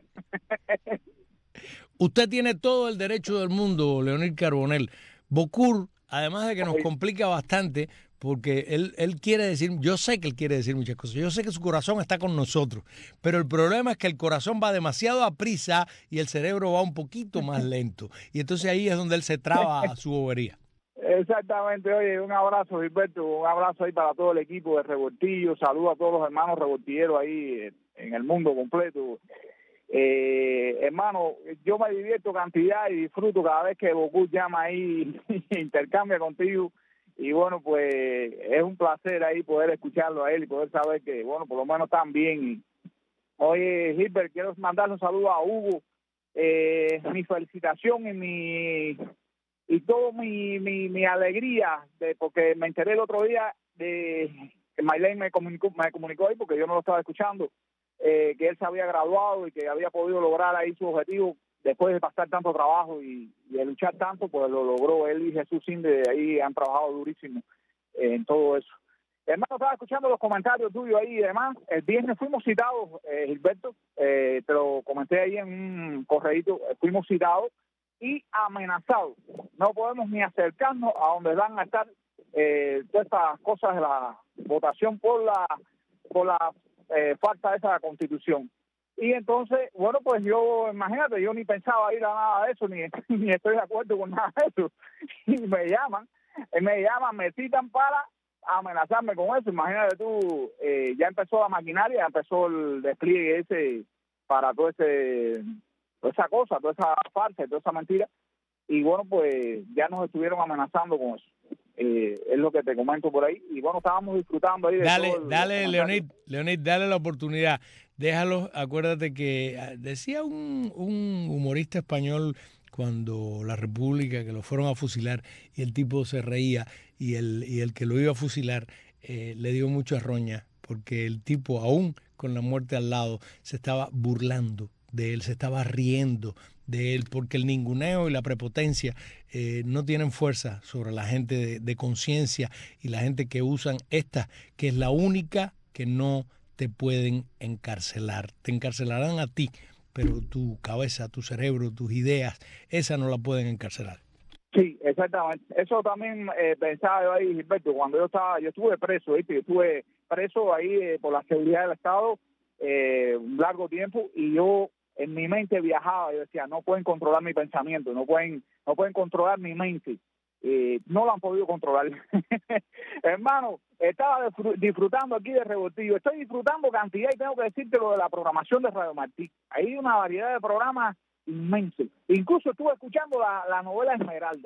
Usted tiene todo el derecho del mundo, Leonel Carbonell. Bocur, además de que nos complica bastante, porque él, él quiere decir, yo sé que él quiere decir muchas cosas, yo sé que su corazón está con nosotros, pero el problema es que el corazón va demasiado a prisa y el cerebro va un poquito más lento. Y entonces ahí es donde él se traba su bobería. Exactamente, oye, un abrazo, Gilberto, un abrazo ahí para todo el equipo de Revoltillo, saludo a todos los hermanos revoltilleros ahí en el mundo completo. Eh, hermano, yo me divierto cantidad y disfruto cada vez que Bocul llama ahí e intercambia contigo, y bueno, pues es un placer ahí poder escucharlo a él y poder saber que, bueno, por lo menos están bien. Y, oye, Gilbert, quiero mandarle un saludo a Hugo, eh, mi felicitación y mi y todo mi, mi, mi alegría, de porque me enteré el otro día de que Maylene me comunicó, me comunicó ahí porque yo no lo estaba escuchando, eh, que él se había graduado y que había podido lograr ahí su objetivo después de pasar tanto trabajo y, y de luchar tanto, pues lo logró. Él y Jesús Sinde ahí han trabajado durísimo eh, en todo eso. Hermano, estaba escuchando los comentarios tuyos ahí y demás. El viernes fuimos citados, eh, Gilberto, eh, te lo comenté ahí en un correíto, fuimos citados y amenazados. No podemos ni acercarnos a donde van a estar eh, todas estas cosas de la votación por la por la eh, falta de esa Constitución. Y entonces, bueno, pues yo, imagínate, yo ni pensaba ir a nada de eso, ni, ni estoy de acuerdo con nada de eso. Y me llaman, me llaman, me citan para amenazarme con eso. Imagínate tú, eh, ya empezó la maquinaria, ya empezó el despliegue ese para todo ese... toda esa cosa, toda esa farsa, toda esa mentira, y bueno, pues ya nos estuvieron amenazando con eso. Eh, es lo que te comento por ahí. Y bueno, estábamos disfrutando ahí de Dale, todo el, dale, el Leonid, Leonid, dale la oportunidad. Déjalo, acuérdate que decía un, un humorista español cuando la República, que lo fueron a fusilar y el tipo se reía y el, y el que lo iba a fusilar eh, le dio mucha roña porque el tipo, aún con la muerte al lado, se estaba burlando de él, se estaba riendo de él, porque el ninguneo y la prepotencia eh, no tienen fuerza sobre la gente de, de conciencia y la gente que usan esta, que es la única que no te pueden encarcelar. Te encarcelarán a ti, pero tu cabeza, tu cerebro, tus ideas, esa no la pueden encarcelar. Sí, exactamente. Eso también eh, pensaba yo ahí, Gilberto, cuando yo estaba, yo estuve preso, ¿viste? Yo estuve preso ahí eh, por la seguridad del Estado eh, un largo tiempo y yo en mi mente viajaba, yo decía, no pueden controlar mi pensamiento, no pueden, no pueden controlar mi mente. Eh, no lo han podido controlar. Hermano, estaba disfrutando aquí de Revoltillo, estoy disfrutando cantidad y tengo que decirte lo de la programación de Radio Martí. Hay una variedad de programas inmensos. Incluso estuve escuchando la, la novela Esmeralda.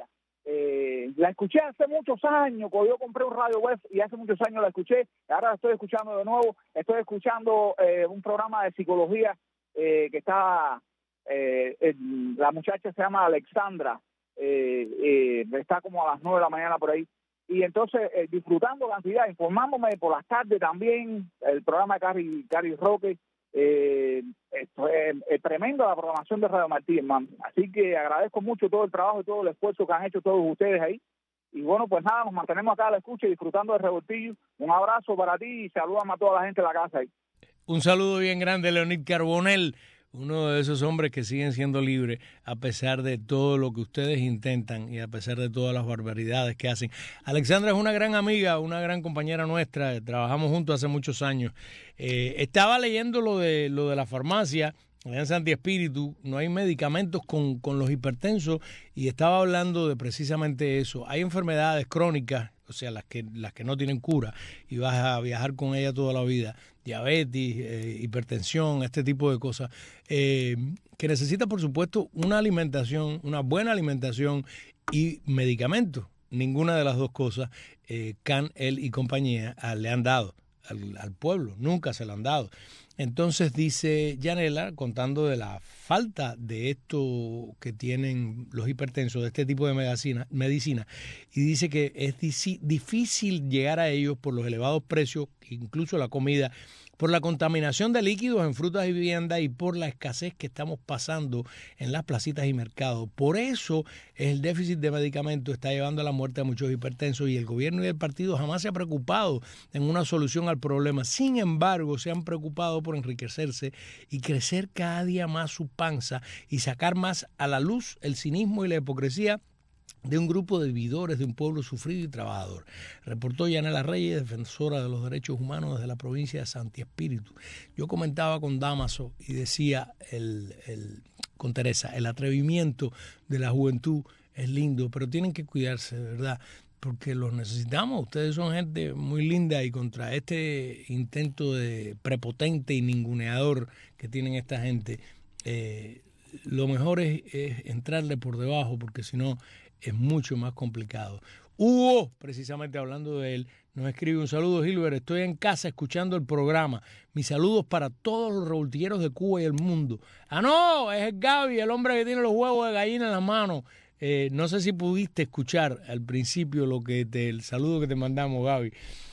Eh, la escuché hace muchos años, cuando yo compré un radio web y hace muchos años la escuché, ahora la estoy escuchando de nuevo, estoy escuchando eh, un programa de psicología eh, que está, eh, el, la muchacha se llama Alexandra, eh, eh, está como a las nueve de la mañana por ahí, y entonces eh, disfrutando cantidad, informándome por las tardes también, el programa de Cari, Cari Roque, eh, esto es, es tremendo la programación de Radio Martí, hermano. Así que agradezco mucho todo el trabajo y todo el esfuerzo que han hecho todos ustedes ahí. Y bueno, pues nada, nos mantenemos acá a la escucha y disfrutando de Revoltillo. Un abrazo para ti y saludamos a toda la gente de la casa ahí. Un saludo bien grande, Leonid Carbonell, uno de esos hombres que siguen siendo libres a pesar de todo lo que ustedes intentan y a pesar de todas las barbaridades que hacen. Alexandra es una gran amiga, una gran compañera nuestra, trabajamos juntos hace muchos años. Eh, estaba leyendo lo de lo de la farmacia, allá en Santi Espíritu, no hay medicamentos con, con los hipertensos y estaba hablando de precisamente eso. Hay enfermedades crónicas, o sea, las que, las que no tienen cura y vas a viajar con ella toda la vida, diabetes, eh, hipertensión, este tipo de cosas, eh, que necesita, por supuesto, una alimentación, una buena alimentación y medicamentos. Ninguna de las dos cosas eh, Can, él y compañía ah, le han dado al, al pueblo, nunca se lo han dado. Entonces dice Yanela, contando de la falta de esto que tienen los hipertensos, de este tipo de medicina, medicina y dice que es difícil llegar a ellos por los elevados precios, incluso la comida, por la contaminación de líquidos en frutas y viviendas y por la escasez que estamos pasando en las placitas y mercados. Por eso el déficit de medicamentos está llevando a la muerte a muchos hipertensos y el gobierno y el partido jamás se ha preocupado en una solución al problema. Sin embargo, se han preocupado por enriquecerse y crecer cada día más su panza y sacar más a la luz el cinismo y la hipocresía de un grupo de vividores de un pueblo sufrido y trabajador. Reportó Yanela Reyes, defensora de los derechos humanos desde la provincia de Santi Espíritu. Yo comentaba con Damaso y decía el, el, con Teresa, el atrevimiento de la juventud es lindo, pero tienen que cuidarse, de verdad, porque los necesitamos. Ustedes son gente muy linda y contra este intento de prepotente y ninguneador que tienen esta gente, eh, lo mejor es, es entrarle por debajo, porque si no es mucho más complicado. Hugo, precisamente hablando de él, nos escribe un saludo, Gilbert, estoy en casa escuchando el programa. Mis saludos para todos los revoltilleros de Cuba y el mundo. Ah, no, es el Gaby, el hombre que tiene los huevos de gallina en la mano. Eh, no sé si pudiste escuchar al principio lo que te, el saludo que te mandamos, Gaby.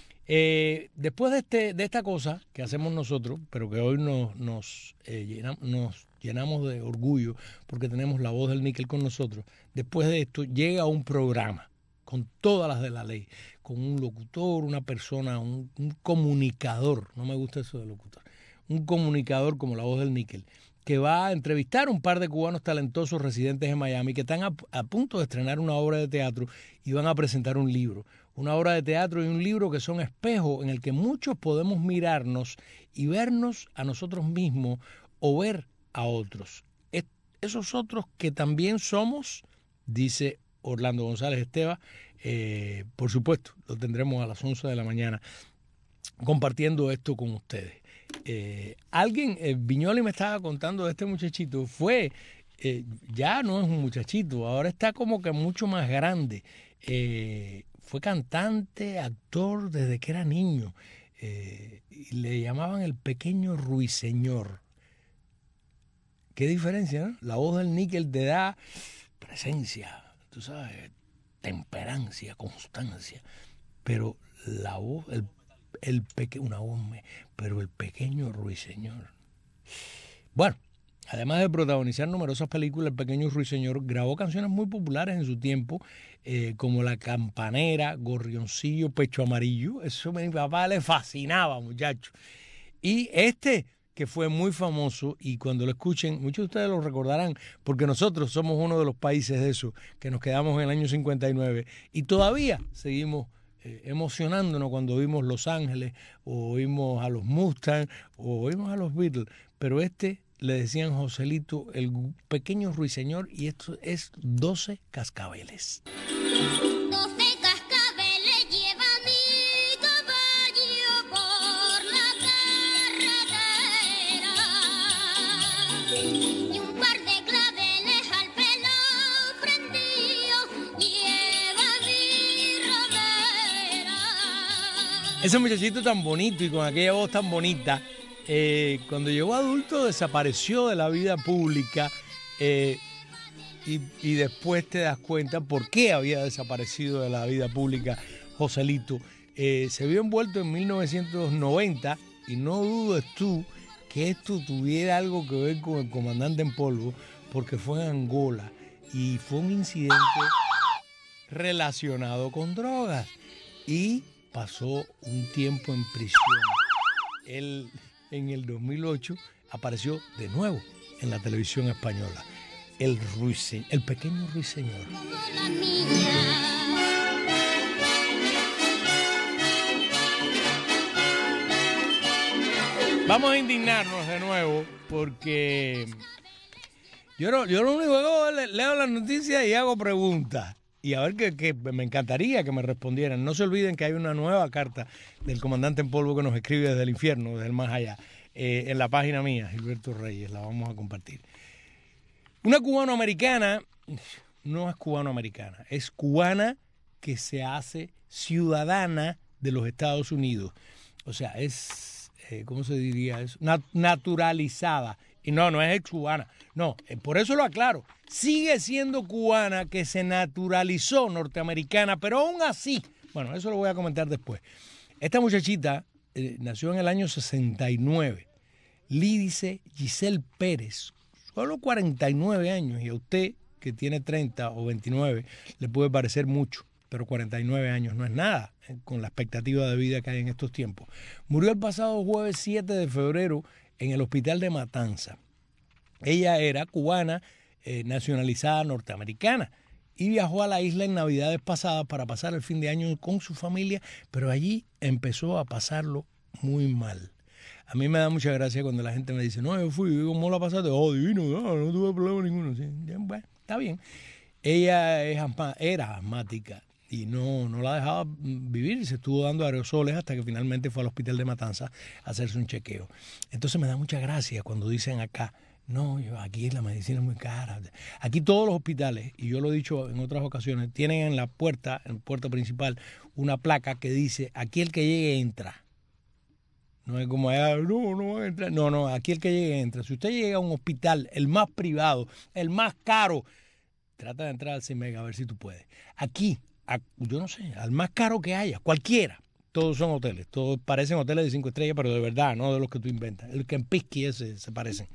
Eh, después de, este, de esta cosa que hacemos nosotros, pero que hoy nos, nos, eh, llenamos, nos llenamos de orgullo porque tenemos la voz del níquel con nosotros, después de esto llega un programa con todas las de la ley, con un locutor, una persona, un, un comunicador, no me gusta eso de locutor, un comunicador como la voz del níquel, que va a entrevistar a un par de cubanos talentosos residentes en Miami que están a, a punto de estrenar una obra de teatro y van a presentar un libro. Una obra de teatro y un libro que son espejos en el que muchos podemos mirarnos y vernos a nosotros mismos o ver a otros. Es, esos otros que también somos, dice Orlando González Esteva, eh, por supuesto, lo tendremos a las once de la mañana compartiendo esto con ustedes. Eh, alguien, eh, Viñoli me estaba contando de este muchachito, fue, eh, ya no es un muchachito, ahora está como que mucho más grande. Eh, fue cantante, actor desde que era niño. Eh, y le llamaban el pequeño ruiseñor. Qué diferencia, ¿no? La voz del níquel te da presencia, tú sabes, temperancia, constancia. Pero la voz, el, el pequeño, una voz, pero el pequeño ruiseñor. Bueno, además de protagonizar numerosas películas, el pequeño ruiseñor grabó canciones muy populares en su tiempo, eh, como La Campanera, Gorrioncillo, Pecho Amarillo. Eso a mi papá le fascinaba, muchacho. Y este, que fue muy famoso, y cuando lo escuchen, muchos de ustedes lo recordarán, porque nosotros somos uno de los países de eso, que nos quedamos en el año cincuenta y nueve, y todavía seguimos eh, emocionándonos cuando oímos Los Ángeles, o oímos a los Mustang, o oímos a los Beatles, pero este le decían Joselito, el pequeño ruiseñor, y esto es doce cascabeles. doce cascabeles lleva mi caballo por la carretera, y un par de claveles al pelo prendido lleva mi romera. Ese muchachito tan bonito y con aquella voz tan bonita, Eh, cuando llegó adulto desapareció de la vida pública, eh, y, y después te das cuenta por qué había desaparecido de la vida pública Joselito. Eh, se vio envuelto en mil novecientos noventa y no dudes tú que esto tuviera algo que ver con el comandante en polvo, porque fue en Angola y fue un incidente relacionado con drogas y pasó un tiempo en prisión. Él en el dos mil ocho apareció de nuevo en la televisión española. El ruiseñor, el pequeño ruiseñor. Vamos a indignarnos de nuevo porque yo, no, yo lo único que hago es leo las noticias y hago preguntas. Y a ver que, que me encantaría que me respondieran. No se olviden que hay una nueva carta del comandante en polvo que nos escribe desde el infierno, desde el más allá, eh, en la página mía, Gilberto Reyes, la vamos a compartir. Una cubanoamericana, no es cubanoamericana, es cubana que se hace ciudadana de los Estados Unidos. O sea, es, eh, ¿cómo se diría eso? Nat- naturalizada. Y no, no es ex cubana. No, eh, por eso lo aclaro. Sigue siendo cubana que se naturalizó norteamericana, pero aún así, bueno, eso lo voy a comentar después. Esta muchachita eh, nació en el año sesenta y nueve. Lídice Giselle Pérez, solo cuarenta y nueve años, y a usted que tiene treinta o veintinueve le puede parecer mucho, pero cuarenta y nueve años no es nada eh, con la expectativa de vida que hay en estos tiempos. Murió el pasado jueves siete de febrero en el hospital de Matanza. Ella era cubana, eh, nacionalizada norteamericana, y viajó a la isla en Navidades pasadas para pasar el fin de año con su familia, pero allí empezó a pasarlo muy mal. A mí me da mucha gracia cuando la gente me dice, no, yo fui, ¿cómo la pasaste? Oh, divino, no, no tuve problema ninguno. Sí, bueno, está bien. Ella es asma, era asmática y no, no la dejaba vivir y se estuvo dando aerosoles hasta que finalmente fue al hospital de Matanza a hacerse un chequeo. Entonces me da mucha gracia cuando dicen acá, no, yo, aquí la medicina es muy cara. Aquí todos los hospitales, y yo lo he dicho en otras ocasiones, tienen en la puerta, en la puerta principal, una placa que dice, aquí el que llegue entra. No es como, ah, no, no va a entrar. No, no, aquí el que llegue entra. Si usted llega a un hospital, el más privado, el más caro, trata de entrar al CIMEG a ver si tú puedes. Aquí, a, yo no sé, al más caro que haya, cualquiera. Todos son hoteles, todos parecen hoteles de cinco estrellas, pero de verdad, no de los que tú inventas. El Kempinski ese se parecen.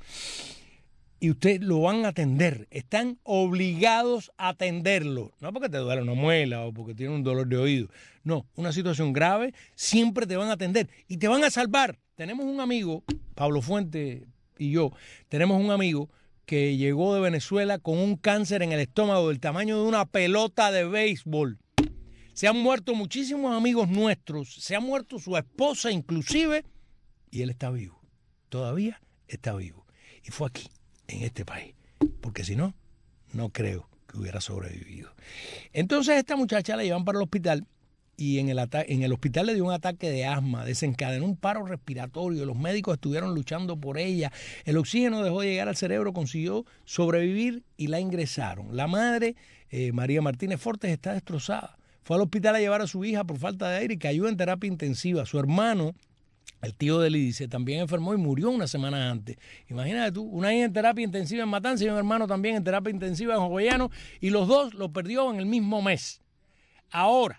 Y usted lo van a atender, están obligados a atenderlo, no porque te duele una muela o porque tiene un dolor de oído, no, una situación grave, siempre te van a atender y te van a salvar. Tenemos un amigo, Pablo Fuente y yo, tenemos un amigo que llegó de Venezuela con un cáncer en el estómago del tamaño de una pelota de béisbol. Se han muerto muchísimos amigos nuestros, se ha muerto su esposa inclusive, y él está vivo, todavía está vivo. Y fue aquí, en este país, porque si no, no creo que hubiera sobrevivido. Entonces esta muchacha la llevan para el hospital y en el, en el hospital le dio un ataque de asma, desencadenó un paro respiratorio, los médicos estuvieron luchando por ella, el oxígeno dejó de llegar al cerebro, consiguió sobrevivir y la ingresaron. La madre, eh, María Martínez Fortes, está destrozada. fue al hospital a llevar a su hija por falta de aire y cayó en terapia intensiva. Su hermano, el tío de Lidice, también enfermó y murió una semana antes. Imagínate tú, una hija en terapia intensiva en Matanzas y un hermano también en terapia intensiva en Jogollano, y los dos lo perdió en el mismo mes. Ahora,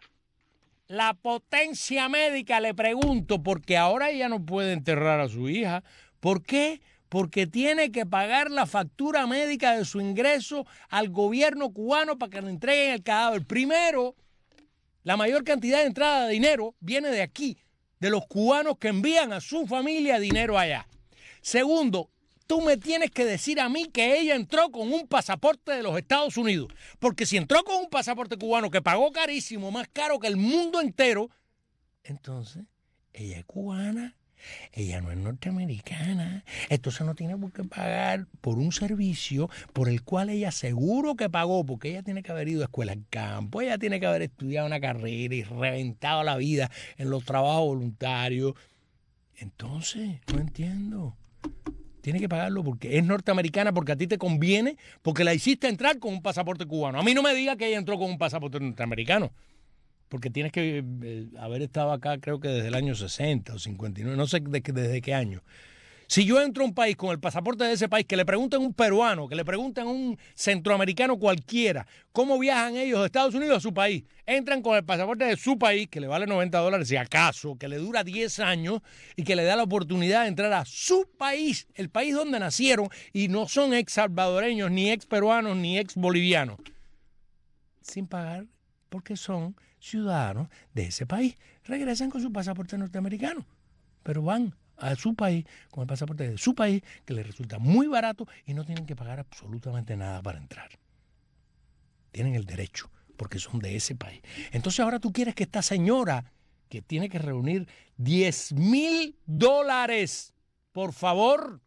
la potencia médica, le pregunto, porque ahora ella no puede enterrar a su hija. ¿Por qué? Porque tiene que pagar la factura médica de su ingreso al gobierno cubano para que le entreguen el cadáver. Primero, la mayor cantidad de entrada de dinero viene de aquí, de los cubanos que envían a su familia dinero allá. Segundo, tú me tienes que decir a mí que ella entró con un pasaporte de los Estados Unidos. Porque si entró con un pasaporte cubano que pagó carísimo, más caro que el mundo entero, entonces ella es cubana, ella no es norteamericana. Entonces no tiene por qué pagar por un servicio por el cual ella seguro que pagó, porque ella tiene que haber ido a escuela en campo, ella tiene que haber estudiado una carrera y reventado la vida en los trabajos voluntarios. Entonces, no entiendo. Tiene que pagarlo porque es norteamericana, porque a ti te conviene, porque la hiciste entrar con un pasaporte cubano. A mí no me diga que ella entró con un pasaporte norteamericano, porque tienes que eh, haber estado acá creo que desde el año sesenta o cincuenta y nueve, no sé de, desde qué año. Si yo entro a un país con el pasaporte de ese país, que le pregunten a un peruano, que le pregunten a un centroamericano cualquiera, ¿cómo viajan ellos de Estados Unidos a su país? Entran con el pasaporte de su país, que le vale noventa dólares, si acaso, que le dura diez años y que le da la oportunidad de entrar a su país, el país donde nacieron, y no son ex salvadoreños, ni ex peruanos, ni ex bolivianos, sin pagar, porque son ciudadanos de ese país. Regresan con su pasaporte norteamericano, pero van a su país con el pasaporte de su país, que les resulta muy barato y no tienen que pagar absolutamente nada para entrar. Tienen el derecho, porque son de ese país. Entonces ahora tú quieres que esta señora, que tiene que reunir diez mil dólares, por favor,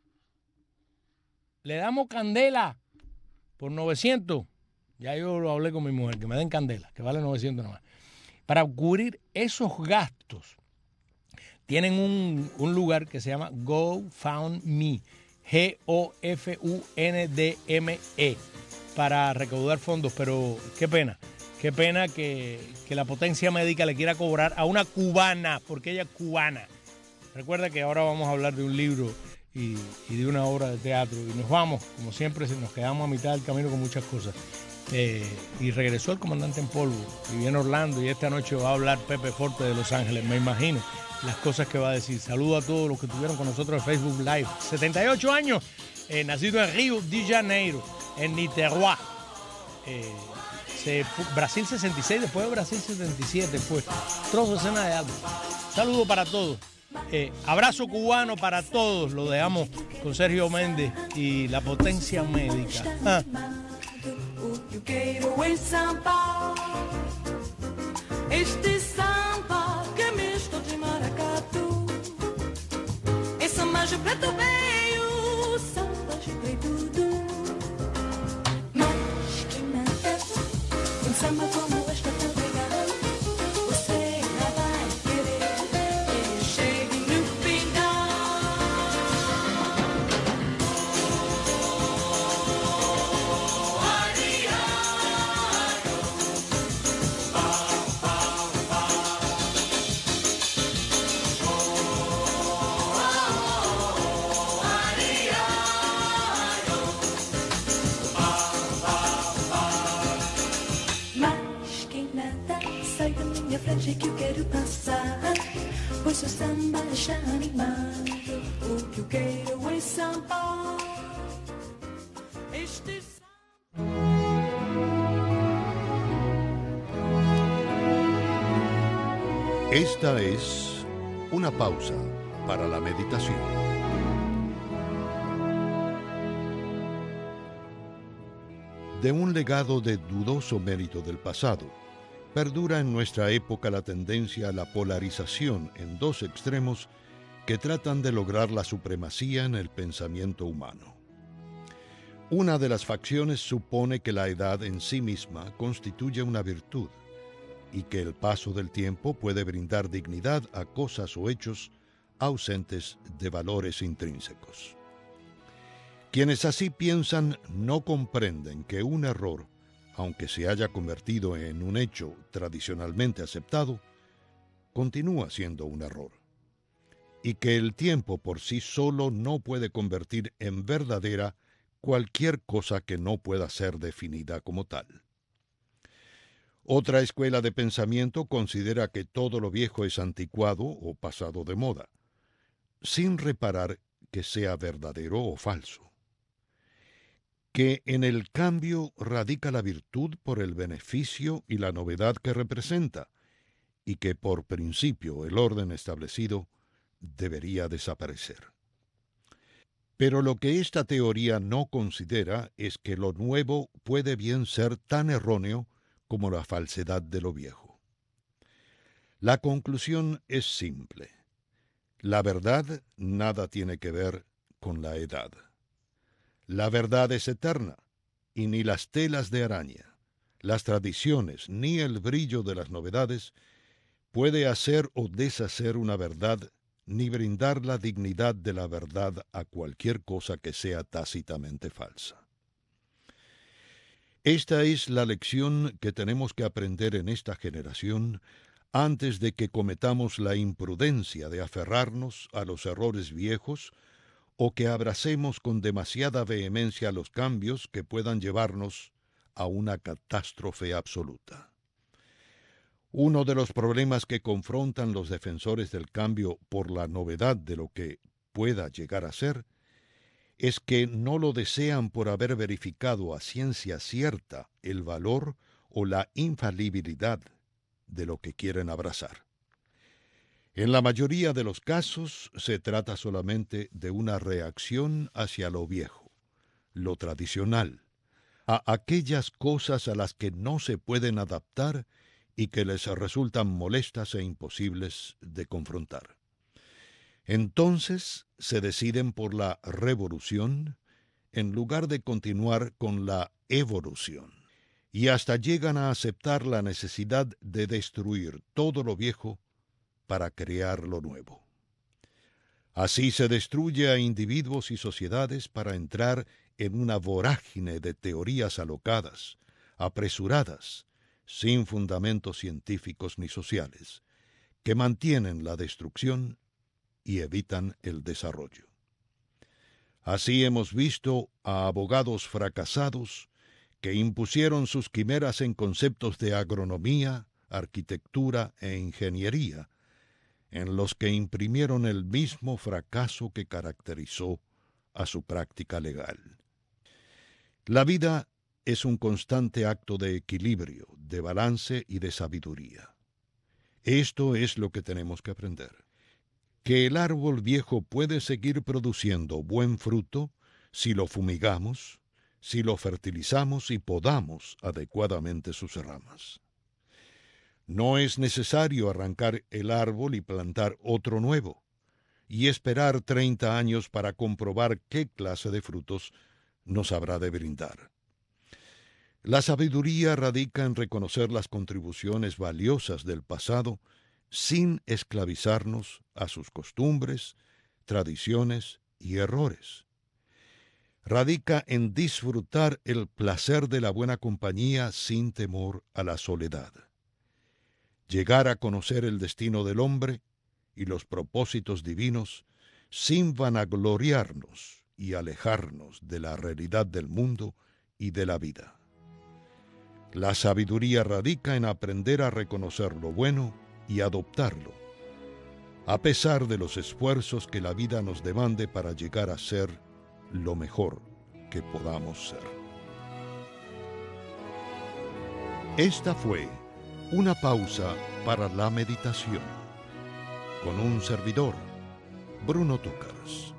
le damos candela por novecientos. Ya yo lo hablé con mi mujer, que me den candela, que vale novecientos nomás. Para cubrir esos gastos, tienen un, un lugar que se llama GoFundMe, G O F U N D M E, para recaudar fondos. Pero qué pena, qué pena que, que la potencia médica le quiera cobrar a una cubana, porque ella es cubana. Recuerda que ahora vamos a hablar de un libro y, y de una obra de teatro, y nos vamos, como siempre, nos quedamos a mitad del camino con muchas cosas. Eh, y regresó el comandante en polvo, y viene Orlando, y esta noche va a hablar Pepe Forte de Los Ángeles, me imagino las cosas que va a decir. Saludo a todos los que estuvieron con nosotros en Facebook Live. setenta y ocho años, eh, nacido en Río de Janeiro, en Niterói. Eh, se, Brasil sesenta y seis, después de Brasil setenta y siete, pues. Trozo de escena de algo. Saludo para todos. Eh, abrazo cubano para todos. Lo dejamos con Sergio Méndez y la potencia médica. Ah. Eu quero em samba, este samba que é misto de maracatu. É samba de preto veio, samba de preto du. Mas que nada, um samba como este tão legal, você não vai querer que ele chegue no final. Que eu quero passar, pois o samba deixa animado. O que eu quero é samba. Este Esta es una pausa para la meditación. De un legado de dudoso mérito del pasado, perdura en nuestra época la tendencia a la polarización en dos extremos que tratan de lograr la supremacía en el pensamiento humano. Una de las facciones supone que la edad en sí misma constituye una virtud y que el paso del tiempo puede brindar dignidad a cosas o hechos ausentes de valores intrínsecos. Quienes así piensan no comprenden que un error aunque se haya convertido en un hecho tradicionalmente aceptado, continúa siendo un error. Y que el tiempo por sí solo no puede convertir en verdadera cualquier cosa que no pueda ser definida como tal. Otra escuela de pensamiento considera que todo lo viejo es anticuado o pasado de moda, sin reparar que sea verdadero o falso. Que en el cambio radica la virtud por el beneficio y la novedad que representa, y que por principio el orden establecido debería desaparecer. Pero lo que esta teoría no considera es que lo nuevo puede bien ser tan erróneo como la falsedad de lo viejo. La conclusión es simple. La verdad nada tiene que ver con la edad. La verdad es eterna, y ni las telas de araña, las tradiciones, ni el brillo de las novedades puede hacer o deshacer una verdad, ni brindar la dignidad de la verdad a cualquier cosa que sea tácitamente falsa. Esta es la lección que tenemos que aprender en esta generación antes de que cometamos la imprudencia de aferrarnos a los errores viejos o que abracemos con demasiada vehemencia los cambios que puedan llevarnos a una catástrofe absoluta. Uno de los problemas que confrontan los defensores del cambio por la novedad de lo que pueda llegar a ser es que no lo desean por haber verificado a ciencia cierta el valor o la infalibilidad de lo que quieren abrazar. En la mayoría de los casos se trata solamente de una reacción hacia lo viejo, lo tradicional, a aquellas cosas a las que no se pueden adaptar y que les resultan molestas e imposibles de confrontar. Entonces se deciden por la revolución en lugar de continuar con la evolución, y hasta llegan a aceptar la necesidad de destruir todo lo viejo para crear lo nuevo. Así se destruye a individuos y sociedades para entrar en una vorágine de teorías alocadas, apresuradas, sin fundamentos científicos ni sociales, que mantienen la destrucción y evitan el desarrollo. Así hemos visto a abogados fracasados que impusieron sus quimeras en conceptos de agronomía, arquitectura e ingeniería, en los que imprimieron el mismo fracaso que caracterizó a su práctica legal. La vida es un constante acto de equilibrio, de balance y de sabiduría. Esto es lo que tenemos que aprender. Que el árbol viejo puede seguir produciendo buen fruto si lo fumigamos, si lo fertilizamos y podamos adecuadamente sus ramas. No es necesario arrancar el árbol y plantar otro nuevo, y esperar treinta años para comprobar qué clase de frutos nos habrá de brindar. La sabiduría radica en reconocer las contribuciones valiosas del pasado sin esclavizarnos a sus costumbres, tradiciones y errores. Radica en disfrutar el placer de la buena compañía sin temor a la soledad. Llegar a conocer el destino del hombre y los propósitos divinos sin vanagloriarnos y alejarnos de la realidad del mundo y de la vida. La sabiduría radica en aprender a reconocer lo bueno y adoptarlo, a pesar de los esfuerzos que la vida nos demande para llegar a ser lo mejor que podamos ser. Esta fue una pausa para la meditación, con un servidor, Bruno Túcaras.